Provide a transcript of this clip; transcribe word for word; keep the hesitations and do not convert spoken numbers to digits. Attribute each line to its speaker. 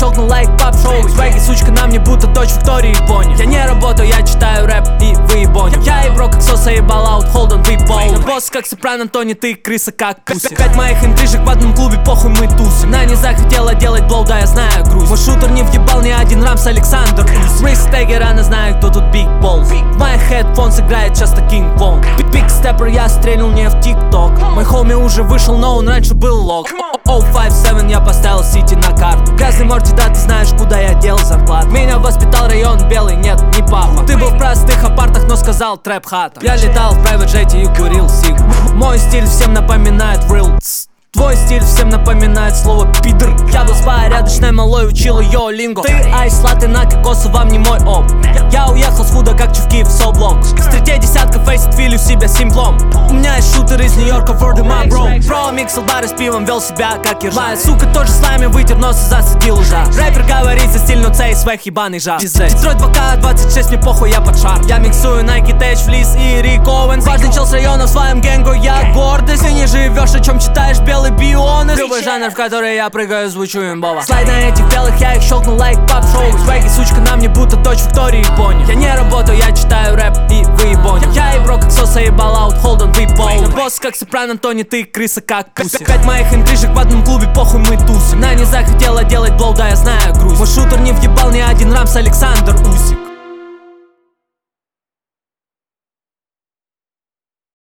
Speaker 1: щелкнул лайк пап шоу. Свеги, сучка, на мне будто дочь Виктории Бони. Я не работаю, я читаю рэп и выебони. Я и бро как соса ебал аут, hold on, we ball. Босс как Сопрано, Тони, ты крыса как пуси. Пять моих интрижек в одном клубе, похуй мы тусим. Она не захотела делать блоу, да я знаю грусть. Мой шутер не въебал ни один рамс Александр. Рейс Тегер, она знает, кто тут Big Balls. В моих headphones играет часто King Kong. Big Stepper, я стрельнул не в ТикТок. Мой хоми уже вышел, но он раньше был лог. о пять семь я поставил Сити на карту. Грязный Морти, да ты знаешь, куда я дел зарплату. Меня воспитал район белый, нет, не папа. Ты был в простых апартах, но сказал трэп хата. Я летал в private джете и курил сиг. Мой стиль всем напоминает real. Твой стиль всем напоминает слово пидор. Я был с порядочной малой, учил ее линго. Ты айс латте на кокосу, вам не мой оп. Я уехал с худа, как чувки в соблок. С третьей десятка фейсит филю себя симплом. У меня есть шутер из Нью-Йорка, word of my bro. Бро миксил бары с пивом, вел себя как ержа. Моя сука тоже слайме вытер нос и засадил ужа. Рэпер говорит за стиль, но цей свех ебаный жар. Детройт два ка двадцать шесть, мне похуй, я под шар. Я миксую Nike, Тэч, Флис и Рик Оуэнс. Важный чел с района в своем генгу, я гордость. Ты не живешь, о чем читаешь, белый бионы. Любой жанр, в который я прыгаю, звучу имбово. Слайд на этих белых, я их щелкнул лайк пап шоу. Свеги, сучка, на мне будто дочь Виктории Бони. Я не работаю, я читаю рэп и выебони. Я и бро как соса ебал аут, hold on, we ball. Босс как Сопрано, Тони, ты крыса как пуси. Пять моих интрижек в одном клубе, похуй мы тусим. Она не захотела делать блоу, да я знаю грусть. Мой шутер не въебал ни один рамс Александр Усик.